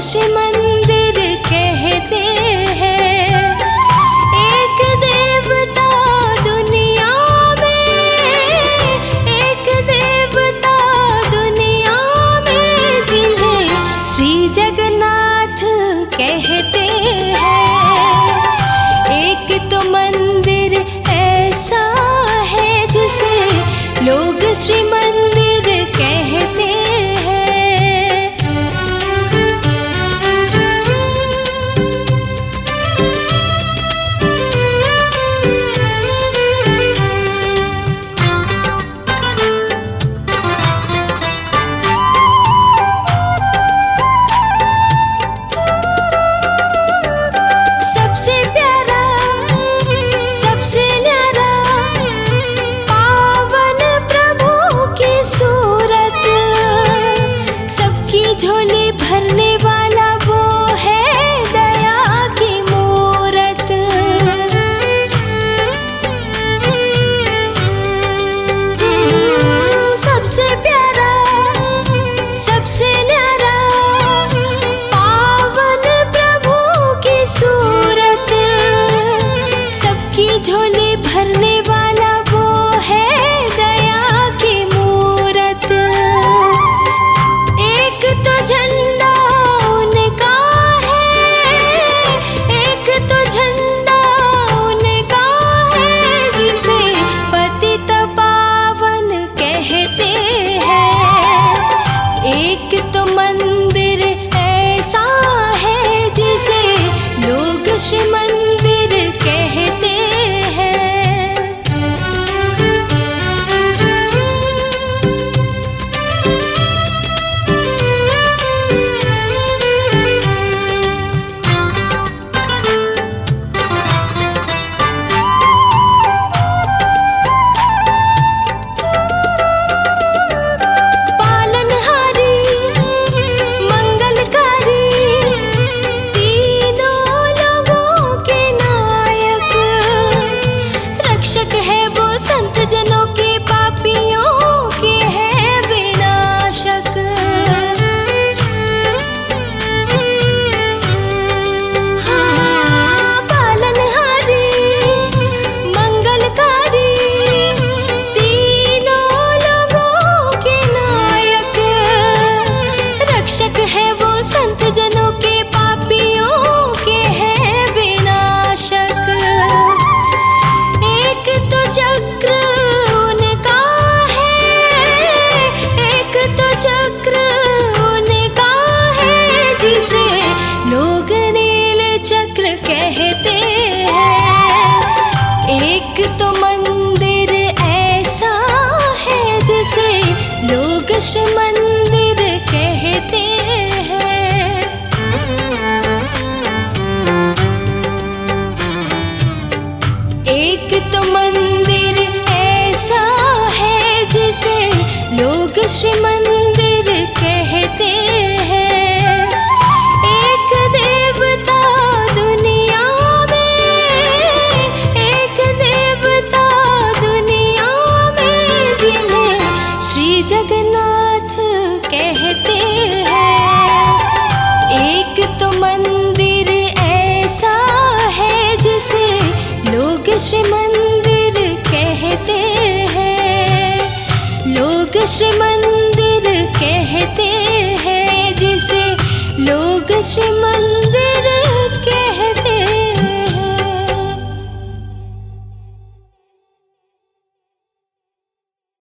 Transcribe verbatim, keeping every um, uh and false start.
श्री मंदिर कहते हैं। एक देवता दुनिया में, एक देवता दुनिया में, जिन्हें श्री जगन्नाथ कहते हैं। एक तो मंदिर ऐसा है जिसे लोग श्री मंदिर कहते हैं। झोली भरने वाला वो है दया की मूरत। सबसे प्यारा, सबसे न्यारा, पावन प्रभु की सूरत। सबकी झोली भरने वाला वो है दया की मूरत। तो झंडा उनका है, एक तो झंडा उनका है, जिसे पतित पावन कहते हैं। एक तो मंदिर ऐसा है जिसे लोग श्री मंदिर कहते हैं। कहते हैं। एक तो मंदिर ऐसा है जिसे लोग श्री मंदिर कहते हैं। एक तो मंदिर ऐसा है जिसे लोग श्री मंदिर कहते हैं। एक देवता दुनिया में, एक देवता दुनिया में, जिन्हें श्री जगन्नाथ कहते हैं। एक तो मंदिर ऐसा है जिसे लोग श्री मंदिर कहते हैं। लोग श्री मंदिर कहते हैं, जिसे लोग श्री मंदिर